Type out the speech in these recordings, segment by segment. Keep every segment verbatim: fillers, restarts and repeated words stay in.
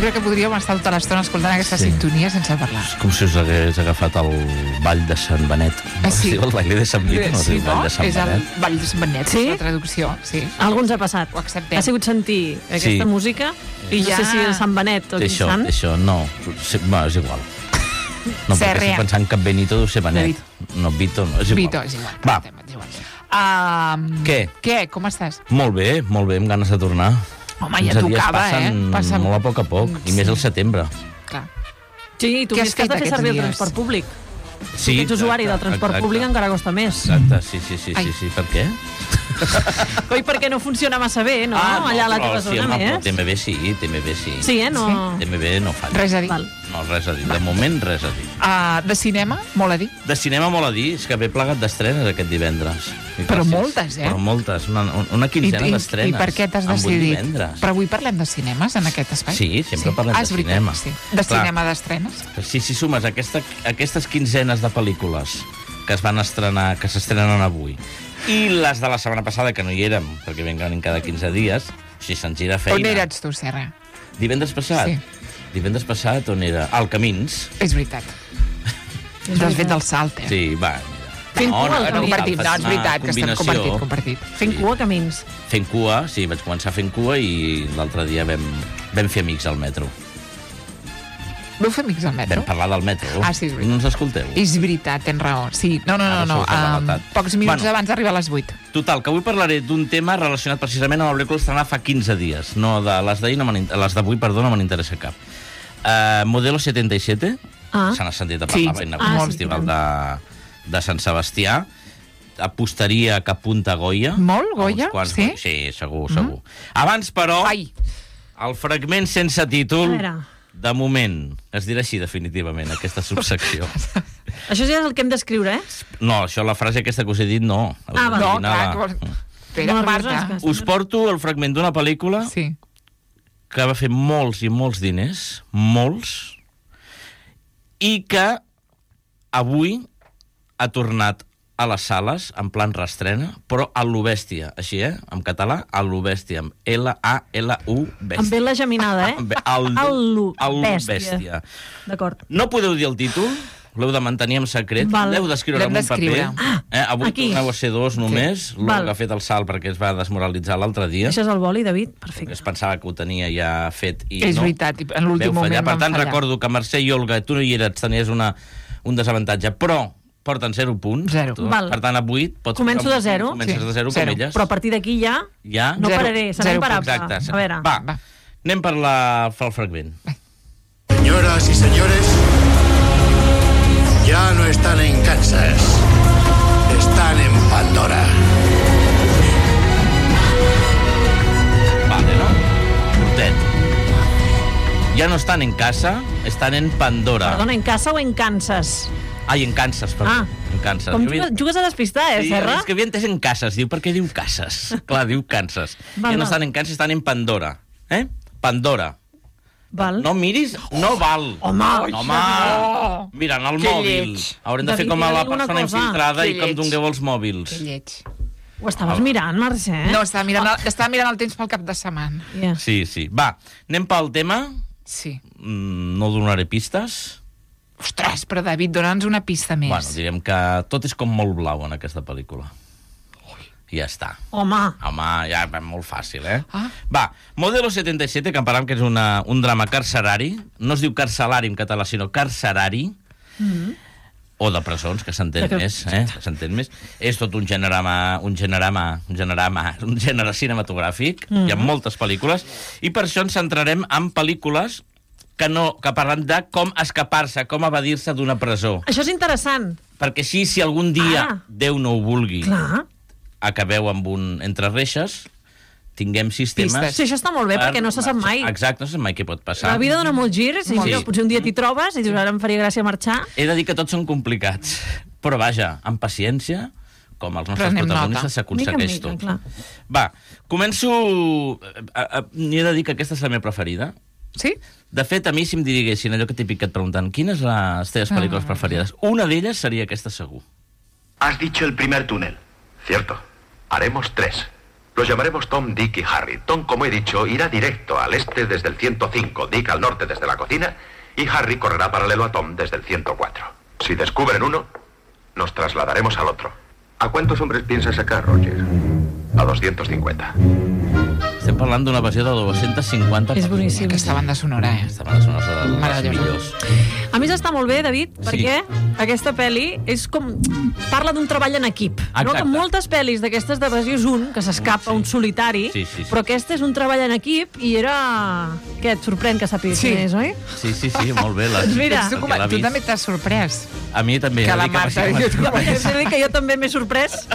crec que podríem estar tota l'estona escoltant aquesta sí. sintonia sense parlar. És com si us hagués agafat el ball de Sant Benet. Ah, sí? Es diu el baile de Sant Vito, no? Sí, El no? ball de Sant És el Benet. ball de Sant Benet, Sí? és la traducció. Sí. Alguns ha passat. Ho acceptem. Ha sigut sentir aquesta Sí. música i Ja. no sé si és Sant Benet o quin Això, sant. això, no. Sí, bueno, és igual. No, perquè Serrea. estic pensant que Benito deu ser Benet. No, Vito no, és igual. Vito, és igual. Va, És igual. Uh, Què? Què? Com estàs? molt bé, molt bé, amb ganes de tornar. Home, ja quinze dies tocava, passen eh? Passa... molt a poc a poc, i més al setembre. Clar. Sí, tu Què has has que has de fet fer aquests servir el dies? transport públic. Sí, Tu que ets usuari del exacte, transport exacte. públic encara costa més. Exacte, sí, sí, sí, sí, Ai. sí. Per què? Oi, perquè no funciona massa bé, no? Allà a la però teva sí, zona home, però més. T M B sí, T M B sí. Sí, eh? No... T M B no fa. Res a dir. Val. No, res a dir. De moment, res a dir. Uh, de cinema, molt a dir. De cinema molt a dir, és que ve plegat d'estrenes aquest divendres. I Però gràcies. moltes, eh? Però moltes, una, una quinzena I, d'estrenes. I per què t'has en un decidit? divendres. Però avui parlem de cinemes en aquest espai? Sí, sempre parlem ah, de és veritat, cinema. Sí. De Clar. cinema d'estrenes? Si, si sumes aquesta, aquestes quinzenes de pel·lícules que es van estrenar, que s'estrenen avui, i les de la setmana passada, que no hi érem, perquè venen cada quinze dies, o sigui, se'ns gira feina. On eres tu, Serra? Divendres passat? Sí. Divendres passat, on era? Al Camins. És veritat. T'has fet el salt, eh? Sí, va. Fent cua al No, Camins. compartit, no, és una veritat, que estem combinació. compartit, compartit. Fent Sí. cua a camins. Fent cua, sí, vaig començar fent cua i l'altre dia vam, vam fer amics al metro. Vau fer amics al metro? Vam parlar del metro. Ah, sí, és veritat. No ens escolteu? És veritat, tens raó. Sí, no, no, no, Ara no. sou la Um, veritat. pocs minuts Bueno. abans d'arribar a les vuit. Total, que avui parlaré d'un tema relacionat precisament amb la pel·lícula estrenada fa quinze dies. No, de les d'ahir no m'han in- les d'avui, perdó, no m'han interessa cap. Uh, Modelo setenta i siete, Ah. se n'ha sentit a Sí. parlar, sí. Ah, al sí, Festival sí. de, de Sant Sebastià. Apostaria que apunta a Goya. Molt, A uns Goya? quants Sí? Goya. Sí, segur, segur. Abans, però, Ai, el fragment sense A títol, veure. de moment, es dirà així definitivament, aquesta subsecció. Això ja és el que hem d'escriure, eh? No, això, la frase aquesta que us he dit, no. Ah, va. no, Original. clar. Que... Espera, No, Marta. nervioses, Us porto el fragment d'una pel·lícula Sí. que va fer molts i molts diners, molts, i que avui ha tornat a les sales, en plan reestrena, però a lo bèstia, així, eh? En català, a lo bèstia, amb L A L U, bèstia. Amb la geminada, eh? Amb Al, Al-lu, al bèstia. bèstia. D'acord. No podeu dir el títol, l'heu de mantenir en secret, Val. l'heu d'escriure L'hem en un paper. d'escriure. Ah, eh? Avui aquí. torneu a ser dos només, l'Olga Val. ha fet el salt perquè es va desmoralitzar l'altre dia. Això és el boli, David? Es Perfecte. pensava que ho tenia ja fet i És no. veritat, i en l'últim Veu fallar. moment Per van tant, fallar. recordo que Mercè i Olga, tu no hi eres, tenies una, un desavantatge, però porten zero punts. Zero. Tu. Val. Per tant, avui pots... Començo posar un de zero? punt, Comences Sí, de zero, zero. com elles. Però a partir d'aquí ja Ja? no Zero. pararé, serà Zero imparable. Exacte. A veure. Va, Va. anem per, la, per el fragment. Señoras y señores, ya no están en Kansas, están en Pandora. Vale, no? Curtet. Ja no estan en casa, estan en Pandora. Perdona, en casa o en Kansas? Ai, en Kansas, perdó. Ah. En Kansas. Com Jo havia- jugues, jugues a despistar, eh, Sí, Serra? és que havia entès en Casas. Diu, per què diu Casas? Clar, diu Kansas. Val, ja no val. estan en Kansas, estan en Pandora. Eh? Pandora. Val. No miris, no val. Home, Home, no. mira, en el Que mòbil. lleig. Haurem de David, fer com a la digue-li una persona cosa. infiltrada Que i que em lleig. dongueu els mòbils. Que lleig. ho estaves mirant, Mercè? No, estava mirant, el, estava mirant el temps pel cap de setmana. Ja. Sí, sí. Va, anem pel tema. Sí. Mm, no donaré pistes. Ostres, però David, dona'ns una pista més. Bueno, direm que tot és com molt blau en aquesta pel·lícula. I ja està. Home, Home, ja va molt fàcil, eh? Ah. Va, Modelo setenta i siete, que en parlam que és una, un drama carcerari. No es diu carcelari en català, sinó carcerari. Mm-hmm. O de presons, que s'entén Que- més, eh? Que s'entén més. És tot un generama, un generama, un generama, un gènere cinematogràfic. Mm-hmm. Hi ha moltes pel·lícules. I per això ens centrarem en pel·lícules que, no, que parlen de com escapar-se, com evadir-se d'una presó. això és interessant. Perquè així, si algun dia, Ah. Déu no ho vulgui, Clar. acabeu amb un entre reixes, tinguem sistemes... Pistes. Sí, això està molt bé, perquè no se sap mai. Exacte, no se sap mai què pot passar. La vida dona molts girs, i Sí. mira, potser un dia t'hi trobes i dius, ara em faria gràcia marxar. He de dir que tots són complicats, però vaja, amb paciència, com els nostres Prenem protagonistes, nota. s'aconsegueix Mica en tot. mica, clar. Va, començo... A, a, he de dir que aquesta és la meva preferida. Sí? De fet, a mi, si em diguessin allò que t'he picat preguntant, quines són les teves pel·lícules Ah. preferides? Una d'elles seria aquesta segur. Has dicho el primer túnel. Cierto. Haremos tres. Los llamaremos Tom, Dick y Harry. Tom, como he dicho, irá directo al este desde el ciento cinco, Dick al norte desde la cocina y Harry correrá paralelo a Tom desde el ciento cuatro. Si descubren uno, nos trasladaremos al otro. ¿A cuántos hombres piensas sacar, Roger? A doscientos cincuenta. Estem parlant d'una versió de dos-cents cinquanta... És boníssim. Aquesta banda sonora, eh? Aquesta banda sonora és de les Meravellosa. millors. A més, està molt bé, David, Sí. perquè aquesta pel·li és com... Parla d'un treball en equip. No? Exacte. Que moltes pel·lis d'aquestes de versió és un, que s'escapa, Sí. un solitari, Sí, sí, sí. però aquesta és un treball en equip i era... Què, et sorprèn que sàpigues Sí. quin és, oi? Sí, sí, sí, molt bé. La... Mira. Ets documa- Perquè l'ha Tu vist. també t'has sorprès. A mi també. Que he de la dir que Marta m'ha diu, sigut- tu- He de dir que jo també m'he sorprès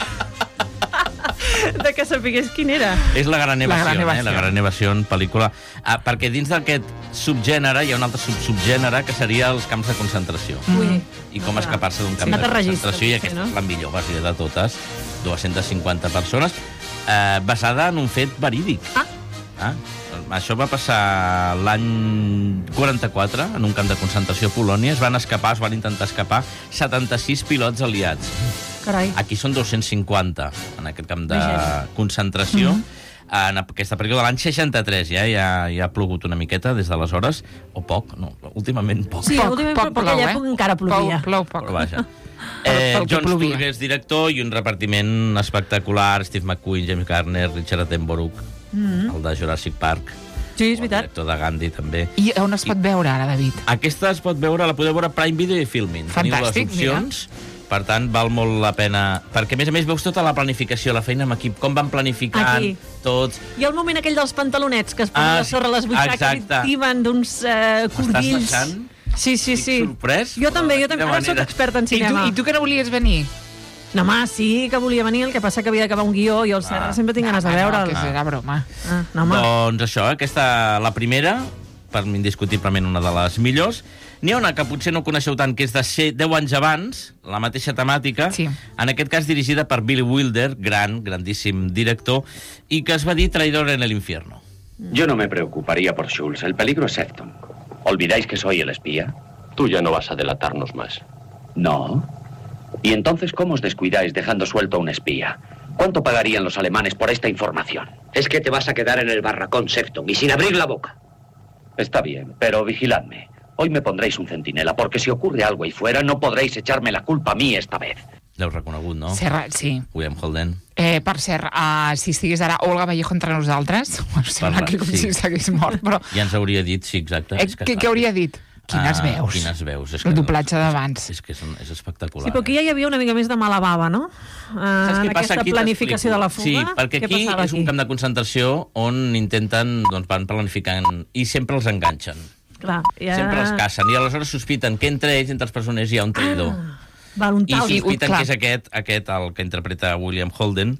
de que sapigués quin era. És la gran evasió, gran eh? evasió. La gran evasió en pel·lícula. Ah, perquè dins d'aquest subgènere hi ha un altre subsubgènere que seria els camps de concentració. Ui. I com escapar-se d'un camp Sí. de Altres registres, concentració. I sí, aquesta no? és la millor versió de totes. dos-centes cinquanta persones. Eh, basada en un fet verídic. Ah. Ah, això va passar l'any quaranta-quatre, en un camp de concentració a Polònia. Es van escapar, es van intentar escapar setanta-sis pilots aliats. Carai. Aquí són dos-cents cinquanta, en aquest camp de Vaja. concentració. Mhm. En aquesta pel·lícula de l'any seixanta-tres, ja, ja, ja ha plogut una miqueta des d'aleshores, o poc, no, últimament poc. Sí, Poc, últimament, poc però per plou, aquella eh? època encara plovia. Plou, plou poc. Però vaja. Pel- Eh, pel que John plovia. Sturges, director, i un repartiment espectacular. Steve McQueen, James Garner, Richard Attenborough, Mhm. el de Jurassic Park. Sí, és El veritat. director de Gandhi, també. I on es pot veure ara, David? Aquesta es pot veure, la podeu veure a Prime Video i Filmin. Teniu Fantàstic, les opcions. Per tant, val molt la pena... Perquè, a més a més, veus tota la planificació, la feina amb equip, com van planificant Aquí. tots. I el moment aquell dels pantalonets que es posen Ah, a sobre les butxaques exacte. i timen d'uns uh, cordills. deixant? Sí, sí, sí. Estic sorprès, Jo però també, de jo també. quina Ara soc manera? experta en I tu, cinema. I tu que no volies venir? No, home, sí que volia venir, el que passa que havia d'acabar un guió i el Serra Ah. sempre tinc ganes de Ah, no, veure'l. que era broma. Ah, no, home. Doncs això, aquesta, la primera, per mi indiscutiblement una de les millors. N'hi ha una que potser no coneixeu tant, que és de ser deu anys abans, la mateixa temàtica, Sí. en aquest cas dirigida per Billy Wilder, gran, grandíssim director, i que es va dir Traidor en el infierno. Yo no me preocuparía por Schultz. El peligro es Sefton. ¿Olvidáis que soy el espía? Tú ya no vas a delatarnos más. No. ¿Y entonces cómo os descuidáis dejando suelto a un espía? ¿Cuánto pagarían los alemanes por esta información? Es que te vas a quedar en el barracón, Sefton, y sin abrir la boca. Está bien, pero vigiladme. Hoy me pondréis un centinela, porque si ocurre algo ahí fuera, no podréis echarme la culpa a mmí esta vez. L'heu reconegut, no? Serra, sí. William Holden. Eh, per cert, uh, si estigués ara Olga Vallejo entre nosaltres, bueno, sembla Parla, que com sí. si s'hagués mort, però... Ja ens hauria dit, sí, exacte. Eh, És que què, clar, què hauria dit? Quines ah, veus? Quines veus. És El que- doblatge d'abans. És que és, és espectacular. Sí, però aquí ja hi havia una mica més de mala bava, no? Uh, Saps en què passa? aquesta Aquí planificació de la t'explico. fuga. Sí, perquè Què aquí passava és un camp de concentració on intenten, doncs van planificant, i sempre els enganxen. Clar, ja... Sempre els cacen, i aleshores sospiten que entre ells, entre els presoners, hi ha un traïdor. Ah, val, un I tal. sospiten clar. que és aquest, aquest, el que interpreta William Holden,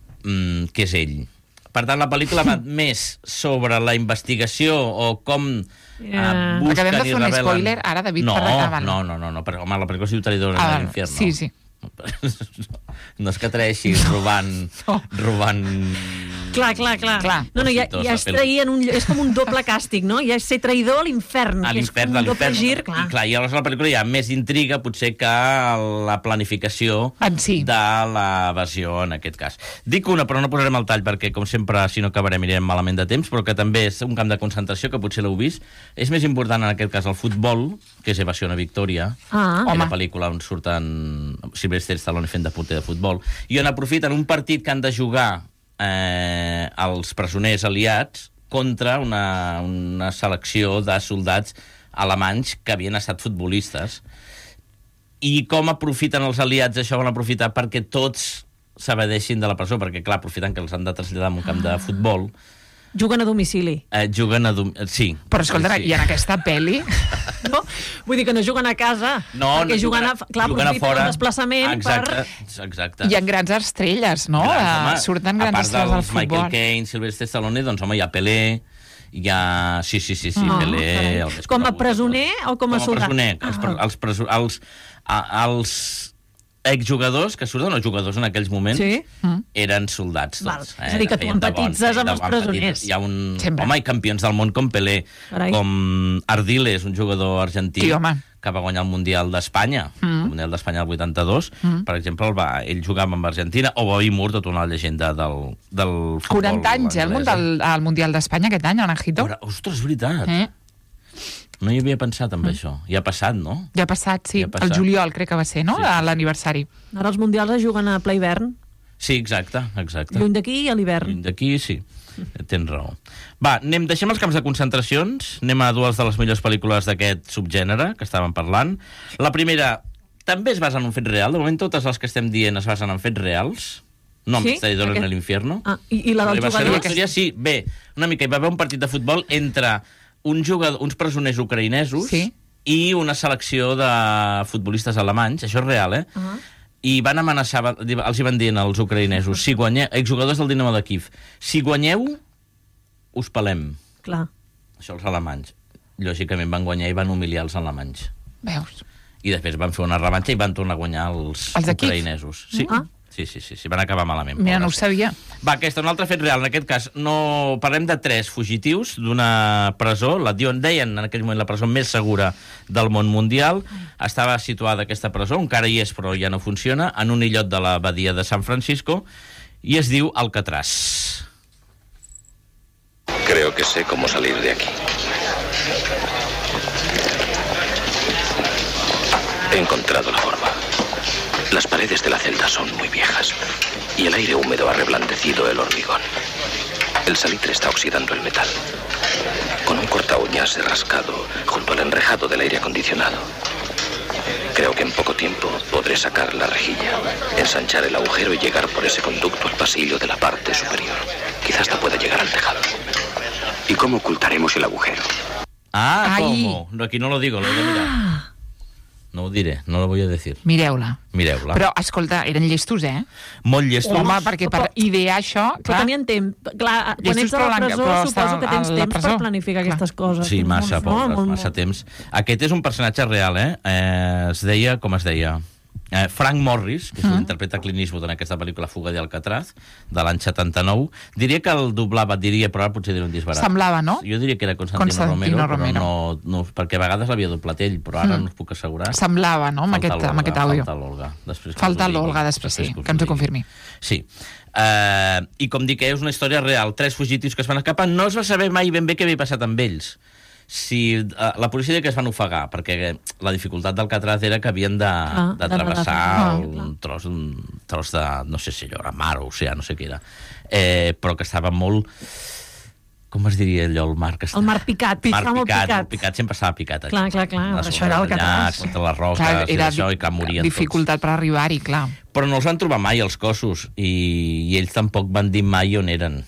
mm, que és ell. Per tant, la pel·lícula va més sobre la investigació o com Ja. uh, busquen Acabem de i fer un revelen... spoiler, ara, David, no, per acabar. no, no, no, no, perquè, home, la pel·lícula es diu Traïdor en Ah, l'infierno. sí, sí. No es que traeixis robant... No. robant... Clar, clar, clar. Clar. No, no, ja, Cositos, ja es la pel·li. traïen un... És com un doble càstig, no? Ja és ser traïdor a l'infern. A que és l'infern, com a un doble l'infern. gir, clar. I clar, i aleshores a la pel·lícula hi ha més intriga, potser, que la planificació En si. de l'evasió, en aquest cas. Dic una, però no posarem el tall, perquè, com sempre, si no acabarem, anirem malament de temps, però que també és un camp de concentració, que potser l'heu vist. És més important, en aquest cas, el futbol, que és Evasió a Victòria, Ah, la home. pel·lícula on surten Sylvester Stallone fent de porter de futbol, i on aprofiten un partit que han de jugar eh, els presoners aliats contra una, una selecció de soldats alemanys que havien estat futbolistes. I com aprofiten els aliats, això van aprofitar perquè tots s'evadeixin de la presó, perquè, clar, aprofitant que els han de traslladar a un camp de futbol, Juguen a domicili. eh, juguen a... Dom... Sí. Però escolta, sí. i en aquesta pel·li... No? Vull dir que no juguen a casa. No, perquè no, juguen a... Clar, juguen a aprofiten fora. el desplaçament Exacte, per... exacte. Hi ha grans estrelles, no? Grans, Eh, home, Surten grans a part estrelles del dels Michael futbol. Caine, Sylvester Stallone, doncs, home, hi ha Pelé, hi ha... Sí, sí, sí, sí, Ah, Pelé... carai. el més Com a conegut de presoner tots. o com a soldat? Com a presoner. Els, pre- Ah. els, preso, els, a- els exjugadors que surten, o jugadors en aquells moments, Sí. eren soldats tots. Val. És a dir, que tu Feien de empatitzes bons, amb de els bons presoners. petits. Hi ha un... Sempre. Home, i campions del món com Pelé, Carai. com Ardiles, un jugador argentí, Sí, home. que va guanyar el Mundial d'Espanya, mm. el Mundial d'Espanya del vuitanta-dos, mm. per exemple, el va, ell jugava amb Argentina, o Bobby Moore, tota una llegenda del, del futbol quaranta anys, eh, el anglès. Mundial, el Mundial d'Espanya aquest any, Anajito. Ora, ostres, és veritat. Eh? No hi havia pensat en mm. això. Ja ha passat, no? Ja ha passat, sí. Ja ha passat. El juliol crec que va ser, no? Sí, sí, sí. L'aniversari. Ara els mundials es juguen a ple hivern, Sí, exacte, exacte. lluny d'aquí i a l'hivern. Lluny d'aquí, sí. Tens raó. Va, anem, deixem els camps de concentracions, anem a dues de les millors pel·lícules d'aquest subgènere que estàvem parlant. La primera també es basa en un fet real. De moment totes les que estem dient es basen en fets reals. No, Sí? sí? Traïdores Aquest- en l'infierno. Ah, i, i la del Va ser jugador? una història, sí, bé, una mica. Hi va haver un partit de futbol entre un jugador, uns presoners ucraïnesos Sí. i una selecció de futbolistes alemanys. Això és real, eh? Ah. I van amenaçar, va- els hi van dir als ucraïnesos, si guanyeu, exjugadors del Dinamo de Kiev, si guanyeu, us pelem. Clar. Això els alemanys. Lògicament van guanyar i van humiliar els alemanys. Veus? I després van fer una revanxa i van tornar a guanyar els, Els de Kiev? ucraïnesos. Sí. Ah. sí, sí, sí, sí, van acabar malament. Mira, no ho pobres. sabia. Va, aquest, un altre fet real. En aquest cas, no parlem de tres fugitius d'una presó. La diuen, deien en aquell moment la presó més segura del món mundial. Estava situada aquesta presó, encara hi és, però ja no funciona, en un illot de la badia de San Francisco, i es diu Alcatraz. Creo que sé cómo salir de aquí. He encontrado la forma. Las paredes de la celda son muy viejas y el aire húmedo ha reblandecido el hormigón. El salitre está oxidando el metal. Con un corta uñas he rascado junto al enrejado del aire acondicionado. Creo que en poco tiempo podré sacar la rejilla, ensanchar el agujero y llegar por ese conducto al pasillo de la parte superior. Quizás hasta pueda llegar al tejado. ¿Y cómo ocultaremos el agujero? Ah, Ai. ¿cómo? No, aquí no lo digo, lo he de mirar. No ho diré, no lo voy a decir. Mireu-la. Mireu-la. Però, escolta, eren llestos, eh? Molt llestos. Home, perquè per idear això... Però Clar, tenien temps. Clar, quan Llestos, ets a la però presó, però suposo està que tens a la temps presó. per planificar Clar. aquestes coses. Sí, massa, Molt- pobres, molt- massa molt- temps. Aquest és un personatge real, eh? eh es deia, com es deia? Eh, Frank Morris, que és Mm. l'interpreta Clint Eastwood en aquesta pel·lícula Fuga de Alcatraz, de l'any setanta-nou. Diria que el doblava, diria, però ara potser diré un disbarat. Semblava, no? Jo diria que era Constantino, Constantino Romero, Romero. però no, no, perquè a vegades l'havia doblat ell, però ara Mm. no us puc assegurar. Semblava, no?, amb Falta aquest, amb l'Olga, aquest àudio. Falta l'Olga. Després que Falta us ho digui. l'Olga després, sí, us que ens ho digui. confirmi. Sí. Uh, I com dic, és una història real. Tres fugitius que es van escapar. No es va saber mai ben bé què havia passat amb ells. Si uh, la policia deia que es van ofegar, perquè la dificultat d'Alcatraz era que havien de, Ah, de de travessar nedar. un, Ah, tros, un tros de, no sé si allò era mar o oceà, no sé què era. Eh, però que estava molt... Com es diria allò, el mar? Que està... El mar picat, Mar estava molt picat, picat. molt picat, sempre estava picat. Clar, aquí. clar, clar, Les això era onades allà, Alcatraz. contra les roques Clar, i era això, i que morien dificultat per arribar-hi, clar. tots. Però no els van trobar mai, els cossos, i, i ells tampoc van dir mai on eren.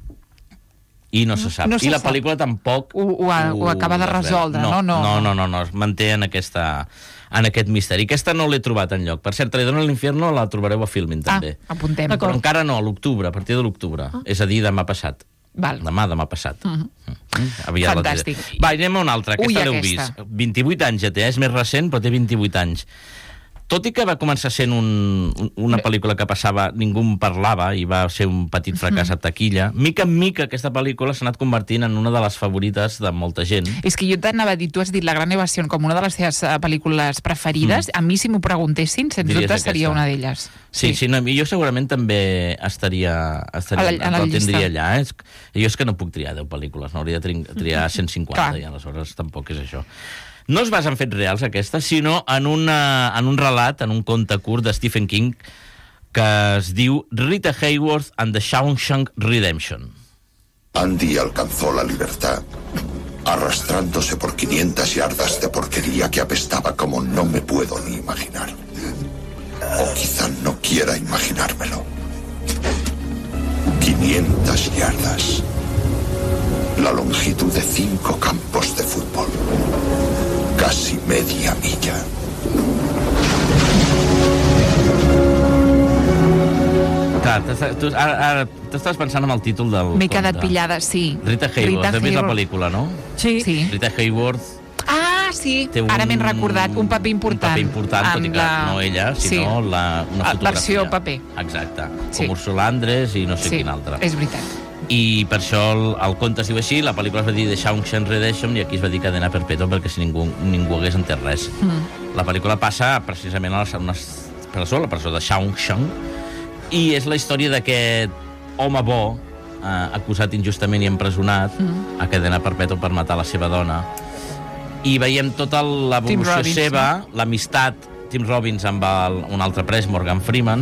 I no se sap. No se I la sap. pel·lícula tampoc Ho, ho, ho acaba de desvela. resoldre, no? No, no, no, no, no, es manté en, aquesta, en aquest misteri. Aquesta no l'he trobat enlloc. Per cert, Traïdor en l'infierno la trobareu a Filmin, també. Ah, apuntem. Però encara no, a l'octubre, a partir de l'octubre. Ah. És a dir, demà passat. Val. Demà, demà passat. Mhm. Mm. Aviat la diré. Fantàstic. Va, anem a una altra. Aquesta Ui, l'heu aquesta. vist. vint-i-vuit anys ja té, eh? És més recent, però té vint-i-vuit anys. Tot i que va començar sent un, una pel·lícula que passava, ningú en parlava, i va ser un petit fracàs a taquilla, mica en mica aquesta pel·lícula s'ha anat convertint en una de les favorites de molta gent. És que jo t'anava a dir, tu has dit La gran evasió com una de les teves eh, pel·lícules preferides. Mm. A mi, si m'ho preguntessin, sens Diries dubte seria aquesta. una d'elles. Sí, sí, no, jo segurament també estaria, estaria A la- a la el tindria llista. allà. Eh? És, jo és que no puc triar deu pel·lícules, n'hauria de tri- triar cent cinquanta, Clar. i aleshores tampoc és això. No es basa en fets reals, aquesta, sinó en, una, en un relat, en un conte curt de Stephen King, que es diu Rita Hayworth and the Shawshank Redemption. Andy alcanzó la libertad, arrastrándose por quinientas yardas de porquería que apestaba como no me puedo ni imaginar. O quizá no quiera imaginármelo. quinientas yardas. La longitud de cinco campos de fútbol. Casi media milla. Clar, t'estàs- tu, ara, ara t'estàs pensant en el títol del M'he quedat conte. pillada, sí. Rita Hayworth, Rita has vist la Hayworth. pel·lícula, no? Sí. Sí. Rita Hayworth... Ah, sí, té un, ara m'he recordat, un paper important. Un paper important, tot i que la... no ella, sinó sí. la, una fotografia. Versió paper. Exacte, Sí. com Ursula Andress i no sé Sí, quin altre. és veritat. I per això el, el conte es diu així, la pel·lícula es va dir The Shawshank Redemption i aquí es va dir Cadena Perpètua perquè si ningú, ningú hagués entès res. Mm. La pel·lícula passa precisament a la, una presó, la presó de Shawshank, i és la història d'aquest home bo eh, acusat injustament i empresonat mm. a cadena perpètua per matar la seva dona. I veiem tota l'evolució seva, no? L'amistat Tim Robbins amb el, un altre pres, Morgan Freeman,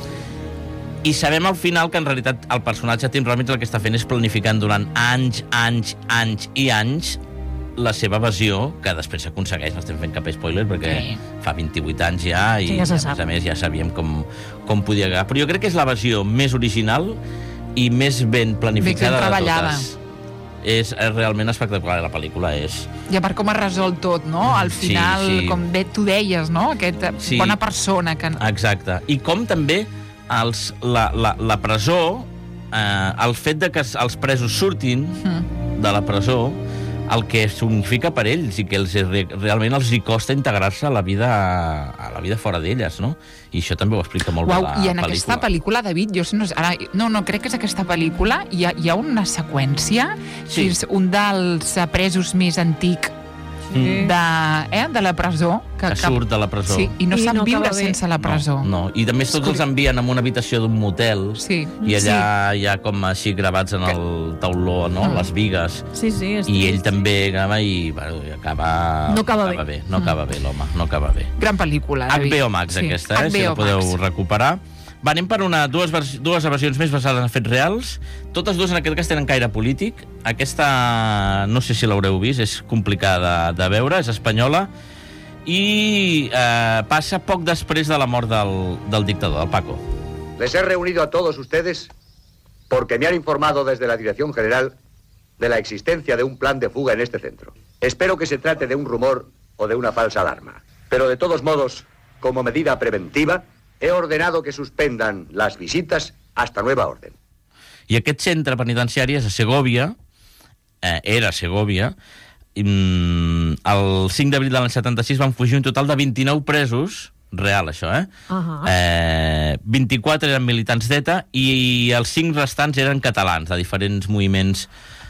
i sabem al final que en realitat el personatge Tim Robbins el que està fent és planificant durant anys, anys, anys i anys la seva evasió, que després s'aconsegueix, no estem fent cap spoiler perquè sí. fa vint-i-vuit anys ja i sí, ja a més a més ja sabíem com, com podia acabar. Però jo crec que és l'evasió més original i més ben planificada de totes. És, és realment espectacular, la pel·lícula és... I a part com ha resolt tot, no? Al final, sí, sí. com bé tu deies, no? Aquesta sí. bona persona que... Exacte. I com també els, la, la, la presó, eh, el fet de que els presos surtin mm. de la presó, el que significa per ells i que els, realment els hi costa integrar-se a la vida a la vida fora d'elles, no? I això també ho explica molt Uau, bé la i en pel·lícula. aquesta pel·lícula, David, jo no, ara, no, no crec que és aquesta pel·lícula, hi ha, hi ha una seqüència, sí. és un dels presos més antic Mm. de, eh, de la presó que, que surt de la presó sí, i no I sap no viure acaba bé. sense la presó. No, no. I a més tots els envien a una habitació d'un motel sí. i allà sí. hi ha com així gravats en el tauló, no? Mm. Les bigues, sí, sí, i ell també grava i, bueno, i acaba... No acaba, acaba bé. bé. No mm. acaba bé, l'home, no acaba bé. Gran pel·lícula, David. H B O Max, sí. aquesta, eh? H B O si la podeu Max. recuperar. Va, anem per una, dues, dues versions més basades en fets reals. Totes dues en aquest cas tenen caire polític. Aquesta, no sé si l'haureu vist, és complicada de, de veure, és espanyola, i eh, passa poc després de la mort del, del dictador, del Paco. Les he reunido a todos ustedes porque me han informado desde la Dirección General de la existencia de un plan de fuga en este centro. Espero que se trate de un rumor o de una falsa alarma. Pero de todos modos, como medida preventiva, he ordenado que suspendan las visitas hasta nueva orden. I aquest centre penitenciari és a Segòvia, eh, era a Segòvia, mm, el cinc d'abril de l'any setanta-sis van fugir un total de vint-i-nou presos, real això, eh? Uh-huh. eh vint-i-quatre eren militants d'ETA i els cinc restants eren catalans, de diferents moviments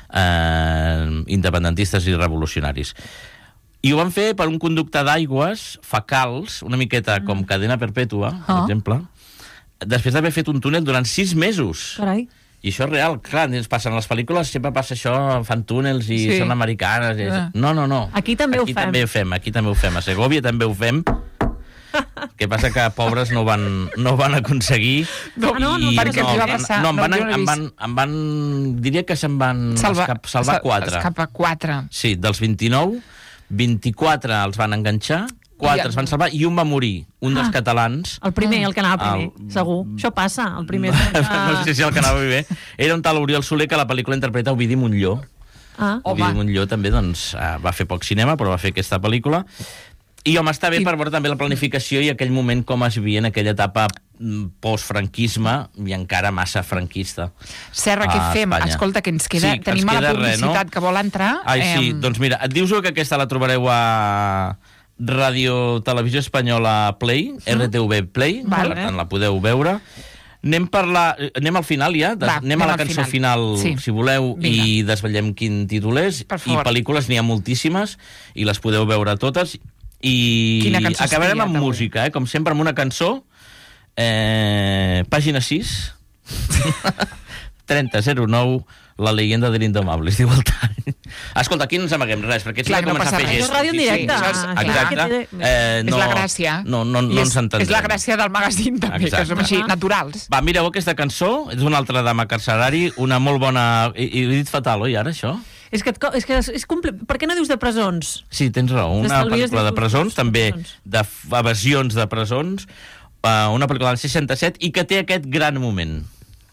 eh, independentistes i revolucionaris. I ho van fer per un conducte d'aigües, facals, una miqueta com cadena perpètua, per Oh. exemple, després d'haver fet un túnel durant sis mesos. Carai. I això és real, clar, ens passen a les pel·lícules, sempre passa això, fan túnels i Sí. són americanes. I... Ah. No, no, no. Aquí també ho aquí fem. També ho fem. Aquí també ho fem. A Segòvia també ho fem. El que passa que pobres no van, no van aconseguir. No, Ah, no, no, I- perquè no, els va no, passar... No, em van, jo no he em vist. van, em van, diria que se'n van Salva- escap, salvar sa- quatre. Escapa quatre. Sí, dels vint-i-nou, vint-i-quatre els van enganxar, quatre I- els van salvar i un va morir, un dels Ah. catalans. El primer, el que anava primer, El- segur. Això passa, el primer... No sé si el que anava bé. Era un tal Oriol Soler que a la pel·lícula interpreta Ovidi Montllor. Ah. Ovidi Home. Montllor també doncs, eh, va fer poc cinema, però va fer aquesta pel·lícula. I, home, està bé I- per veure també la planificació i aquell moment com es vivia en aquella etapa mm, post-franquisme i encara massa franquista. Serra, què a fem? Espanya. Escolta, que ens queda... Sí, que tenim ens a la queda res, publicitat no? que vol entrar. Ai, sí, Em, doncs mira, et dius que aquesta la trobareu a Ràdio Televisió Espanyola Play, R T V Play, Vale. per tant la podeu veure. Anem, per la, anem al final ja, des, Va, anem a la anem al cançó final, final. Sí. si voleu, Vinga. i desvetllem quin títol és. Per I favor. pel·lícules n'hi ha moltíssimes, i les podeu veure totes. I Quina cançó has acabarem triat amb avui? música, eh? Com sempre, amb una cançó. Eh, pàgina sis, trenta zero nou, La leyenda del indomable, es diu el tall. Escolta, aquí no ens amaguem res, perquè si Clar, no no començar passa a fer res. gestos... Això és ràdio en i- directe. això és- Ah, clar, Exacte. que té- Eh, és no, la gràcia. No, no, no I és, ens entendrem. És la gràcia del magazín, també, Exacte. que som així, Ah. naturals. Va, mireu aquesta cançó, és d'una altra dama carcerari, una molt bona... I, i he dit fatal, oi, ara, això? És que, et co- és que és, és compli... Per què no dius de presons? Sí, tens raó. Una T'estalvies pel·lícula de dir- presons, també presons. d'evasions de presons, uh, una pel·lícula del seixanta-set, i que té aquest gran moment.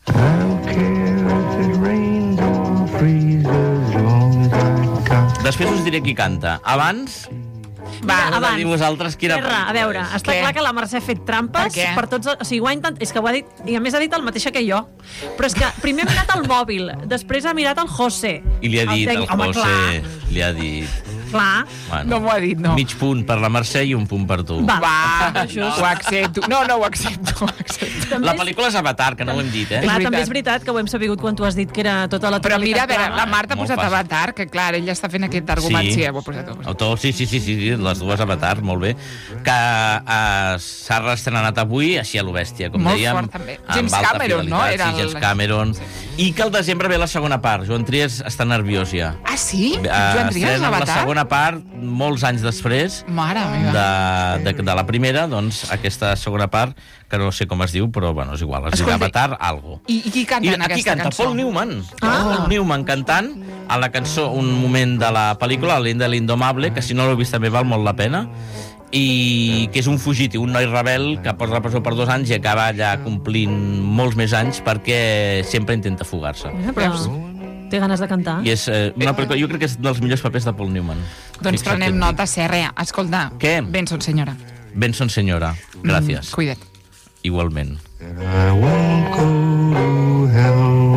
Després us diré qui canta. Abans, Va, heu de abans. dir vosaltres quina Serra, a pel·lícula veure, és. està Què? clar que la Mercè ha fet trampes Per què? per tots... O sigui, ho ha intent... És que ho ha dit... I a més ha dit el mateix que jo. Però és que primer ha mirat el mòbil, després ha mirat el José. I li ha dit, tècnic. el Home, José, clar. li ha dit... Clar. Bueno, No m'ho ha dit, no. mig punt per la Mercè i un punt per tu. Va. Va, Just. ho accepto. No, no, ho accepto, ho accepto. També La és- pel·lícula és Avatar, que no ho hem dit, eh? Clar, És també veritat. és veritat que ho hem sabut quan tu has dit que era tota la Però mira, a veure, plana. la Marta ha Molt posat fàcil. Avatar, que clar, ella està fent aquest argument. Sí, ho ha posat. Ho ha posat. Autor, sí, sí, sí, sí, les dues Avatar, molt bé. Que uh, s'ha reestrenat avui, així a lo bèstia, com Molt dèiem. fort, també. amb James alta Cameron, no? fidelitat, Era sí, James el- Cameron. Sí. I que al desembre ve la segona part. Joan Trias està nerviós ja. Ah, sí? Uh, Joan Trias, estrenen la Avatar? segona part molts anys després Mare de, meva. de, de la primera, doncs aquesta segona part, que no sé com es diu, però bueno, és igual, es diu Escolti, Avatar, algo. I, i qui canta I en aquí aquesta canta cançó? Paul Newman. Ah. Paul Newman cantant a la cançó, un moment de la pel·lícula, La leyenda del indomable, que si no l'heu vist també val molt la pena, i que és un fugitiu, un noi rebel que posa a la presó per dos anys i acaba allà complint molts més anys perquè sempre intenta fugar-se. Mira, però té ganes de cantar. I és eh, una pel·lícula, jo crec que és dels millors papers de Paul Newman. Doncs Fixa't. prenem nota, Serra. Escolta. Què? Benson, senyora. Benson, senyora. Gràcies. Mm, cuida't. Igualment. I won't go to hell.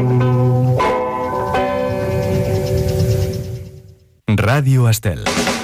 Ràdio Estel.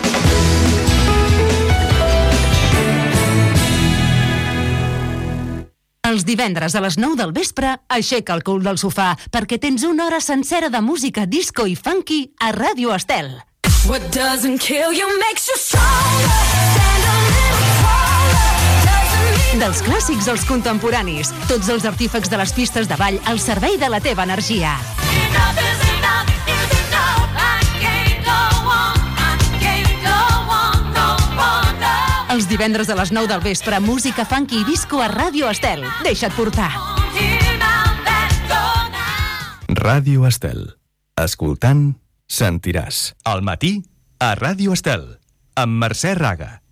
Els divendres a les nou del vespre, aixeca el cul del sofà perquè tens una hora sencera de música disco i funky a Ràdio Estel. What doesn't kill you makes you stronger. Stand a little taller. Doesn't mean Dels clàssics als contemporanis, tots els artífecs de les pistes de ball al servei de la teva energia. enough is enough is enough. I can't go on. I can't go on no more. No. Els divendres a les nou del vespre, música funky i disco a Ràdio Estel. Deixa't portar. Here now, let's go now. Ràdio Estel. Escoltant, sentiràs. Al matí, a Ràdio Estel, amb Mercè Raga.